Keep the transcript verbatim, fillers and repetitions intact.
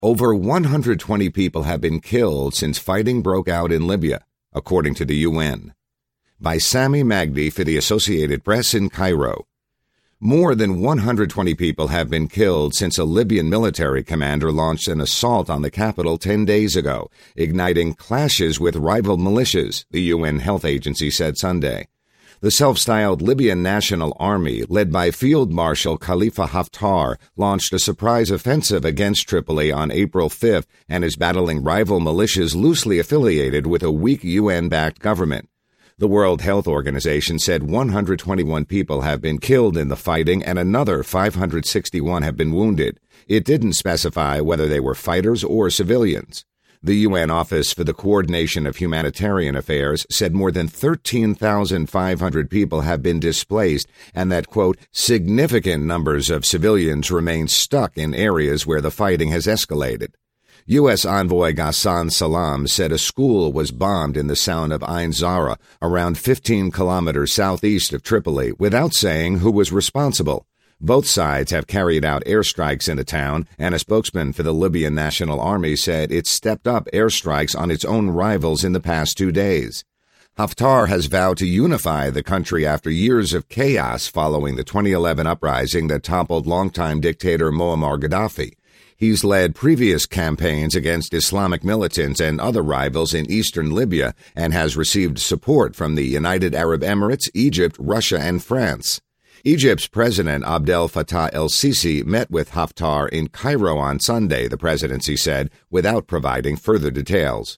Over one hundred twenty people have been killed since fighting broke out in Libya, according to the U N. By Sami Magdi for the Associated Press in Cairo. More than one hundred twenty people have been killed since a Libyan military commander launched an assault on the capital ten days ago, igniting clashes with rival militias, the U N Health Agency said Sunday. The self-styled Libyan National Army, led by Field Marshal Khalifa Haftar, launched a surprise offensive against Tripoli on April fifth and is battling rival militias loosely affiliated with a weak U N-backed government. The World Health Organization said one hundred twenty-one people have been killed in the fighting and another five hundred sixty-one have been wounded. It didn't specify whether they were fighters or civilians. The U N Office for the Coordination of Humanitarian Affairs said more than thirteen thousand five hundred people have been displaced and that, quote, significant numbers of civilians remain stuck in areas where the fighting has escalated. U S envoy Ghassan Salam said a school was bombed in the town of Ain Zara, around fifteen kilometers southeast of Tripoli, without saying who was responsible. Both sides have carried out airstrikes in the town, and a spokesman for the Libyan National Army said it stepped up airstrikes on its own rivals in the past two days. Haftar has vowed to unify the country after years of chaos following the twenty eleven uprising that toppled longtime dictator Muammar Gaddafi. He's led previous campaigns against Islamic militants and other rivals in eastern Libya and has received support from the United Arab Emirates, Egypt, Russia, and France. Egypt's President Abdel Fattah el-Sisi met with Haftar in Cairo on Sunday, the presidency said, without providing further details.